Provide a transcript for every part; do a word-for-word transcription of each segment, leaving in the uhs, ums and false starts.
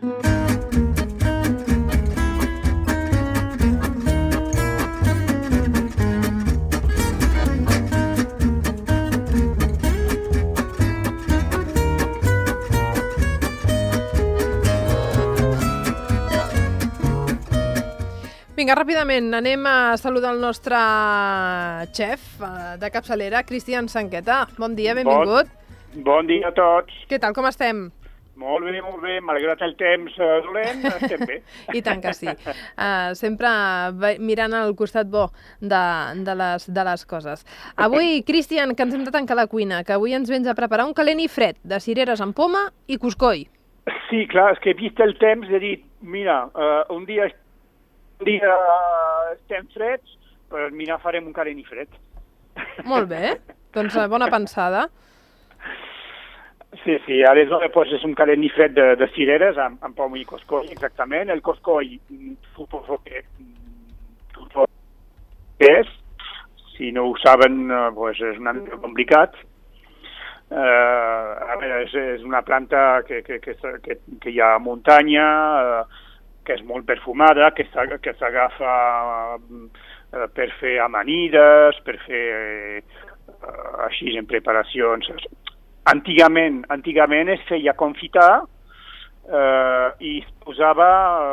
Vinga, ràpidament, anem a saludar el nostre xef de capçalera, Cristian Sanqueta. Bon dia, benvingut. Bon, bon dia a tots. Què tal, com estem? Molt bé, molt bé. Malgrat el temps uh, dolent, estem bé. I tant que sí. Uh, sempre mirant al costat bo de, de, les, de les coses. Avui, Cristian, que ens hem de tancar la cuina, que avui ens vens a preparar un calent i fred de cireres amb poma i coscoll. Sí, clar, és que he vist el temps i he dit, mira, uh, un dia... Un dia estem freds, però mira, farem un calent i fred. Molt bé, doncs bona pensada. Sí, sí, aleshores pues, és un calent i fred de, de cireres amb, amb poma i coscoll, exactament. El coscoll, suposo que és, si no ho saben, pues, és una mica complicat. Uh, a veure, és, és una planta que, que, que, que, que hi ha muntanya, uh, que és molt perfumada, que s'agafa eh, per fer amanides, per fer eh, així en preparacions. Antigament, antigament es feia confitar eh, i es posava,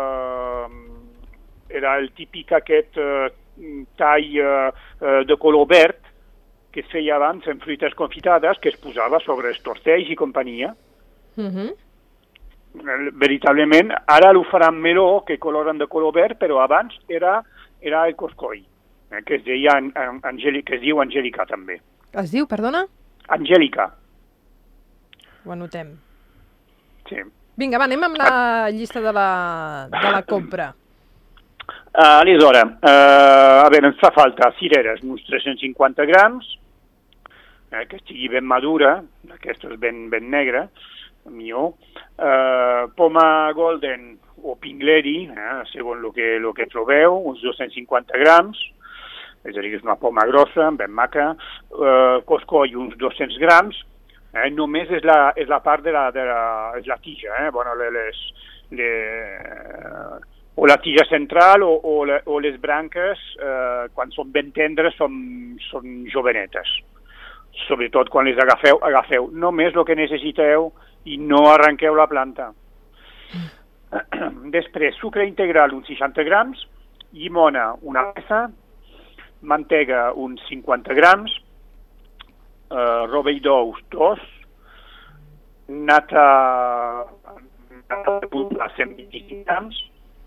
eh, era el típic aquest eh, tall eh, de color verd que es feia abans en fruites confitades, que es posava sobre els tortells i companyia. Mhm. Veritablement, ara ho faran meló, que coloren de color verd, però abans era, era el coscoll, eh, que es deia Angèlica, que es diu Angèlica també. Es diu, perdona? Angèlica. Ho anotem. Sí. Vinga, va, anem amb la llista de la, de la compra. Uh, aleshores, uh, a veure, ens fa falta cireres, uns tres-cents cinquanta grams, eh, que estigui ben madura, aquesta és ben, ben negra, millor. Uh, poma golden o pingleri, eh, segons el que, lo que trobeu, uns dos-cents cinquanta grams, és a dir, és una poma grossa, ben maca. Uh, coscoll, uns dos-cents grams, eh, només és la, és la part de la, de la, és la tija, eh, bueno, les, les, o la tija central o, o, le, o les branques, eh, quan són ben tendres, són, són jovenetes. Sobretot quan les agafeu, agafeu només el que necessiteu i no arrenqueu la planta. Després, sucre integral, uns seixanta grams, llimona, una peça, mantega, uns cinquanta grams, eh, rovell d'ous, dos, nata, nata de pudra, cent vint-i-cinc grams,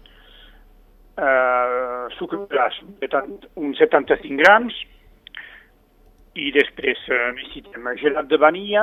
eh, sucre gras, uns setanta-cinc grams, i després eh, necessitem gelat de vanilla,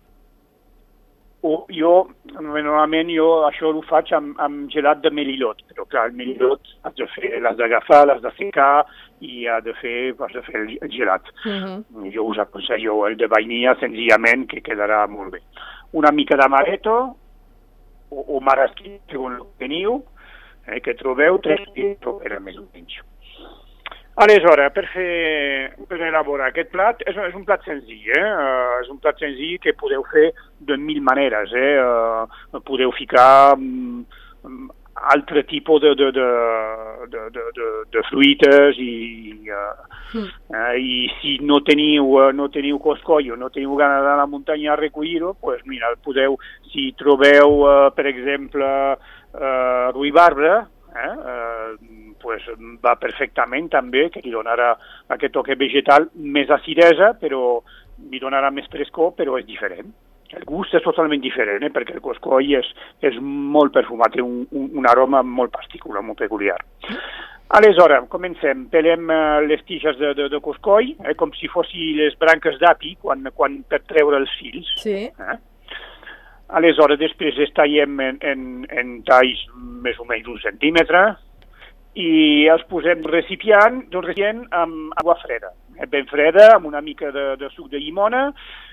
o jo, normalment jo això ho faig amb, amb gelat de melilot, però clar, el melilot has de fer, l'has d'agafar, l'has de secar i has de fer, has de fer el, el gelat. Uh-huh. Jo us aconsello el de vainilla senzillament, que quedarà molt bé. Una mica d'amaretto o, o marasquí, segons el que teniu, eh, que trobeu, tres quilos era més o menys. Aleshores, per, fer, per elaborar aquest plat, és, és un plat senzill, eh? Uh, és un plat senzill que podeu fer de mil maneres, eh? Uh, podeu ficar um, altre tipus de, de, de, de, de, de, de fruites i, uh, mm. uh, i si no teniu, uh, no teniu coscoll o no teniu ganes d'anar a la muntanya a recollir-ho, pues mira, podeu, si trobeu, uh, per exemple, uh, ruibarbre, eh? Uh, pues va perfectament també, que li donarà aquest toque vegetal més acidesa, però li donarà més frescor, però és diferent. El gust és totalment diferent, eh? Perquè el coscoll és, és molt perfumat, té un, un, un aroma molt particular, molt peculiar. Aleshores, comencem. Pelem uh, les tiges de, de, de coscoll, eh? Com si fossin les branques d'api, quan, quan per treure els fils. Sí. Eh? Aleshores, després les tallem en, en, en talls més o menys un centímetre, i els posem recipient, d'un recipient amb aigua freda, ben freda, amb una mica de, de suc de llimona,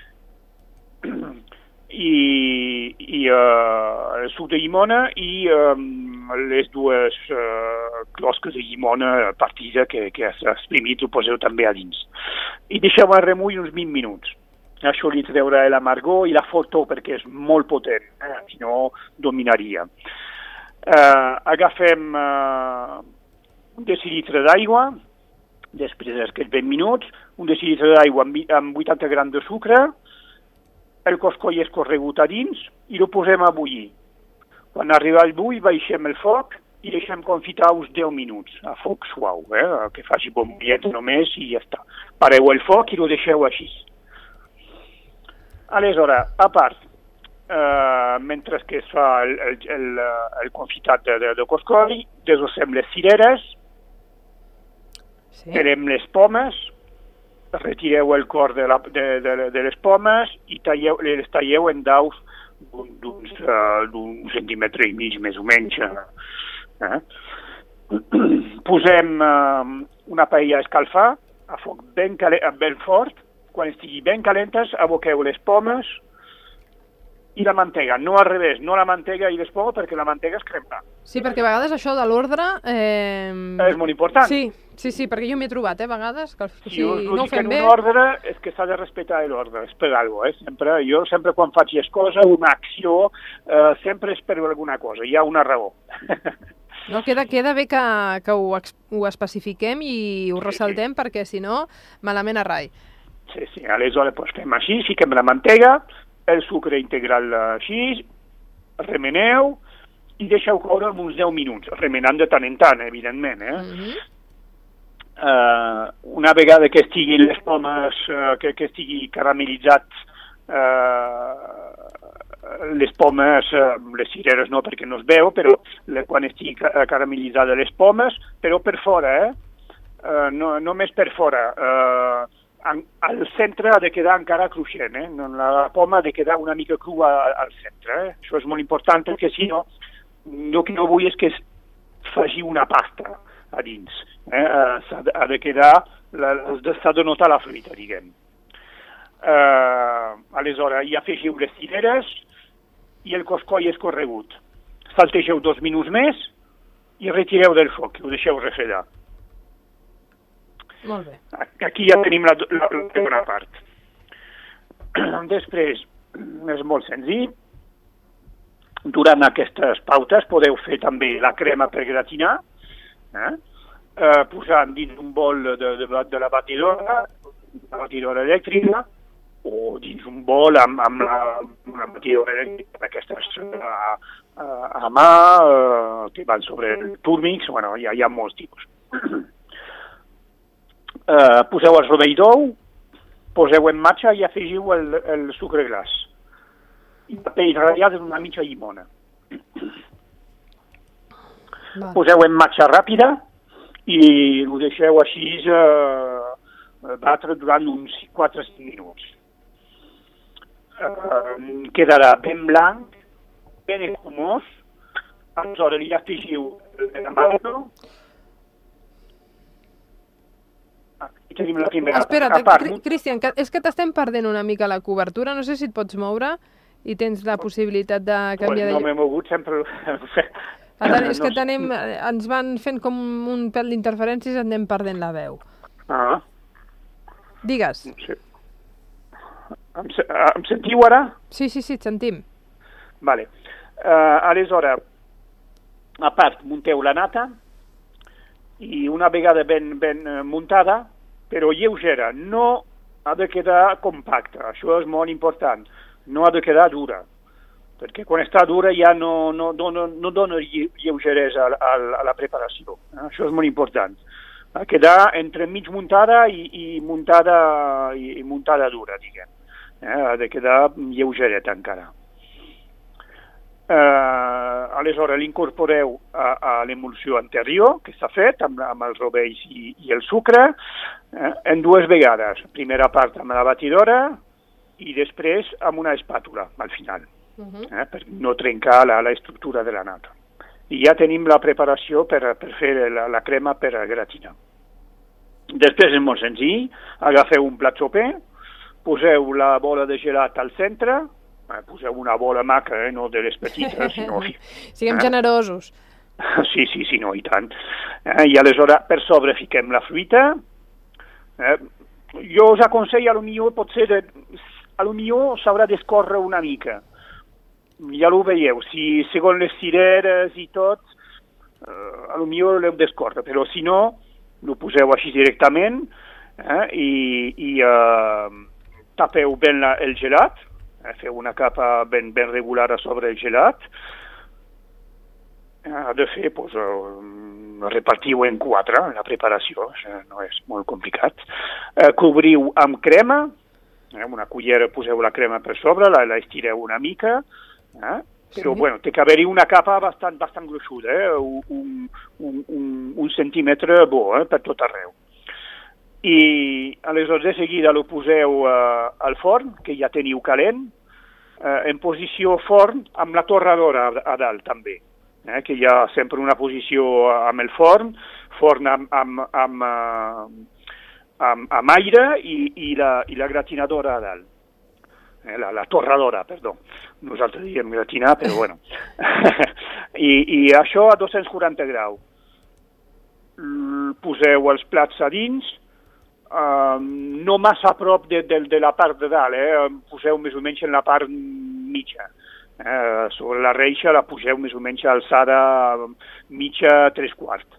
i, i uh, el suc de llimona i um, les dues uh, closques de llimona partida que, que has exprimit, ho poseu també a dins. I deixeu en remull uns vint minuts. Això li treurà l'amargor i la fortor perquè és molt potent, eh? Si no dominaria. Uh, agafem uh, un decilitre d'aigua, després d'aquests vint minuts, un decilitre d'aigua amb, amb vuitanta grams de sucre, el coscoll escorregut a dins i el posem a bullir. Quan arriba al bull, baixem el foc i deixem confitar uns deu minuts, a foc suau, eh? Que faci bon bullet només i ja està. Pareu el foc i el deixeu així. Aleshores, a part, Uh, mentre que es fa el, el, el, el confitat de, de, de coscoll, desossem les cireres, sí. Pelem les pomes, retireu el cor de, la, de, de, de les pomes i talleu, les talleu en daus d'uns uh, centímetre i mig, més o menys. Eh? Posem uh, una paella a escalfar, a foc ben, ben fort. Quan estigui ben calentes, aboqueu les pomes i la mantega, no al revés, no la mantega i les pomes, perquè la mantega es crema. Sí, perquè a vegades això de l'ordre... Eh... És molt important. Sí, sí, sí, perquè jo m'hi he trobat, eh, a vegades, que si, si us no ho fem bé... un ordre, és que s'ha de respectar l'ordre, és per alguna cosa, eh? Sempre, jo sempre quan faig les coses, una acció, eh, sempre és per alguna cosa, hi ha una raó. No, queda, queda bé que, que ho, ho especifiquem i ho ressaltem, sí, sí. Perquè si no, malament a rai. Sí, sí, aleshores pues, fem així, fiquem la mantega, el sucre integral així, remeneu i deixeu coure uns deu minuts, remenant de tant en tant, evidentment. Eh? Mm-hmm. uh, una vegada que estiguin les pomes, uh, que, que estigui caramelitzat, uh, les pomes, uh, les cireres no perquè no es veu, però le, quan estigui caramelitzada les pomes, però per fora, eh? uh, no, només per fora, uh, al centre ha de quedar encara cruixent, eh? La poma ha de quedar una mica crua al centre. Eh? Això és molt important perquè si no, el que no vull és que es faci una pasta a dins. Eh? S'ha de, ha de quedar, s'ha de notar la fruita, diguem. Uh, aleshores, hi afegiu les cireres i el coscoll escorregut. Saltegeu dos minuts més i retireu del foc, ho deixeu refredar. Molt bé. Aquí ja tenim la, la, la segona part. Després, és molt senzill. Durant aquestes pautes podeu fer també la crema per gratinar, eh? Eh, posant dins un bol de, de, de la batidora, la batidora elèctrica, o dins un bol amb, amb la, la batidora elèctrica d'aquestes a, a, a mà, eh, que van sobre el Turmix, bueno, hi ha, hi ha molts tipus. Uh, poseu el rovell d'ou, poseu en marxa i afegiu el, el sucre glaç. I la pell ratllada d'una mitja llimona. Va. Poseu en marxa ràpida i ho deixeu així uh, batre durant uns quatre o cinc minuts. Uh, quedarà ben blanc, ben escumós, aleshores li afegiu l'amaretto. Espera't, part... Cristian, que és que t'estem perdent una mica la cobertura, no sé si et pots moure i tens la possibilitat de canviar de... No m'he mogut, sempre... Tant, és que tenim, ens van fent com un pèl d'interferències i anem perdent la veu. Ah. Digues. Sí. Em, em sentiu ara? Sí, sí, sí, et sentim. Vale. Uh, aleshores, a part, munteu la nata i una vegada ben, ben muntada, però lleugera, no ha de quedar compacta, això és molt important, no ha de quedar dura, perquè quan està dura ja no, no, no, no dona lleugeresa a, a, a la preparació, eh? Això és molt important. Ha de quedar entre mig muntada i, i, muntada, i, i muntada dura, diguem. Eh? Ha de quedar lleugereta encara. Uh, aleshores l'incorporeu a, a l'emulsió anterior que s'ha fet amb, amb els rovells i, i el sucre eh, en dues vegades, primera part amb la batidora i després amb una espàtula al final, uh-huh. eh, per no trencar la, la estructura de la nata. I ja tenim la preparació per, per fer la, la crema per gratinar. Després és molt senzill, agafeu un plat soper, poseu la bola de gelat al centre, poseu una bola maca, eh? No de les petites, sinó... Siguem eh? generosos. Sí, sí, sí, no, i tant. Eh? I aleshores per sobre fiquem la fruita. Eh? Jo us aconsello, a lo millor, potser, de... a lo millor s'haurà d'escórrer una mica. ja ho veieu, si segons les cireres i tot, eh, a lo millor l'heu descorda, però si no, ho poseu així directament eh, i, i eh, tapeu ben la, el gelat, eh, feu una capa ben, ben regular a sobre el gelat, eh, ha de fer, pues, eh, repartiu en quatre la preparació, no és molt complicat, eh, cobriu amb crema, eh, una cullera poseu la crema per sobre, la, la estireu una mica, eh, però sí. Bueno, té que haver-hi una capa bastant, bastant gruixuda, eh? un, un, un, un centímetre bo eh? Per tot arreu. I aleshores de seguida lo poseu eh, al forn, que ja teniu calent, eh, en posició forn amb la torradora a, a dalt també, eh? Que hi ha sempre una posició amb el forn, forn amb, amb, amb, amb, amb, amb aire i, i, la, i la gratinadora a dalt. Eh, la, la torradora, perdó. Nosaltres diem gratinar, però bueno. I, I això a dos-cents quaranta graus. Poseu els plats a dins, uh, no massa a prop de, de, de la part de dalt, eh? Poseu més o menys en la part mitja. Eh, sobre la reixa la poseu més o menys a alçada mitja, tres quarts.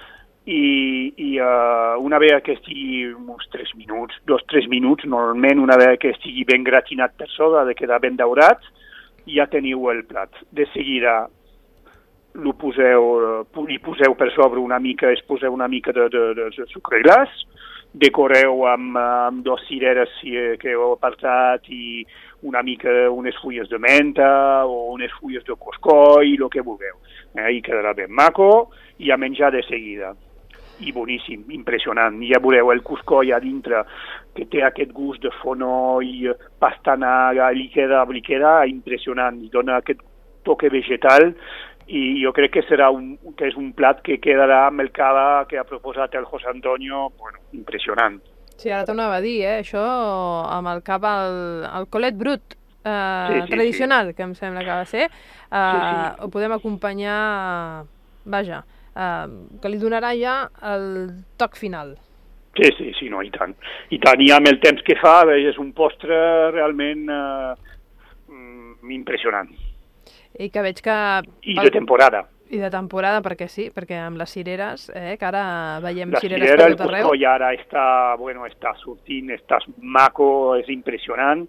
I, i uh, una vegada que estigui uns tres minuts, dos tres minuts, normalment una vegada que estigui ben gratinat per sobre, ha de quedar ben daurat, ja teniu el plat. De seguida lo poseu, li poseu per sobre una mica, es poseu una mica de, de, de sucre glaç, decoreu amb, amb dos cireres que heu apartat i una mica unes fulles de menta o unes fulles de coscoll, el que vulgueu. Eh, I quedarà ben maco i a menjar de seguida. I boníssim, impressionant. Ja veureu el cuscoll a dintre, que té aquest gust de fonoll, pastanaga, li queda, li queda impressionant, li dona aquest toque vegetal i jo crec que serà un, que és un plat que quedarà amb el cava que ha proposat el José Antonio, bueno, impressionant. Sí, ara t'anava a dir, eh? Això amb el cava, el, el colet brut eh, sí, sí, tradicional, sí. Que em sembla que va ser, eh, sí, sí. Ho podem acompanyar, vaja, Uh, que li donarà ja el toc final. Sí, sí, sí, no, i tant. I tant, i amb el temps que fa, és un postre realment uh, impressionant. I que veig que... I de temporada. I de temporada, perquè sí, perquè amb les cireres, eh, que ara veiem la cireres cirera, per tot arreu. El coscoll ara està, bueno, està sortint, està maco, és impressionant.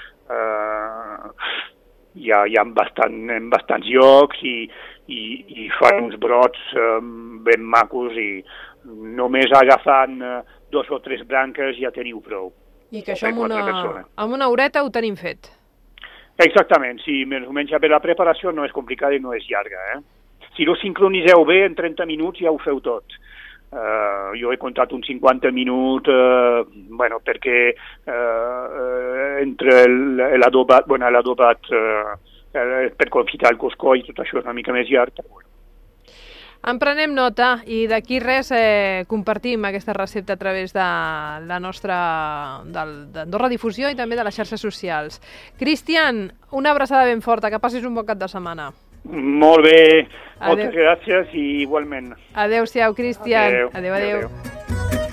Uh, hi ha, hi ha bastant, en bastants llocs i I, i fan uns brots eh, ben macos i només agafant eh, dos o tres branques ja teniu prou. I que això amb una, amb una horeta ho tenim fet. Exactament, sí, més o menys ja per la preparació no és complicada i no és llarga. Eh? Si ho sincronitzeu bé, en trenta minuts ja ho feu tot. Uh, jo he comptat uns cinquanta minuts, uh, bueno, perquè uh, entre l'adobat, bueno, l'adobat uh, per confitar el coscoll i tot això és una mica més llarg. Però bueno. En prenem nota i d'aquí res eh, compartim aquesta recepta a través de la nostra d'Andorra Difusió i també de les xarxes socials. Cristian, una abraçada ben forta, que passis un bon cap de setmana. Molt bé, moltes gràcies i igualment. Adéu-siau, Cristian. Adéu, adéu. adéu. adéu.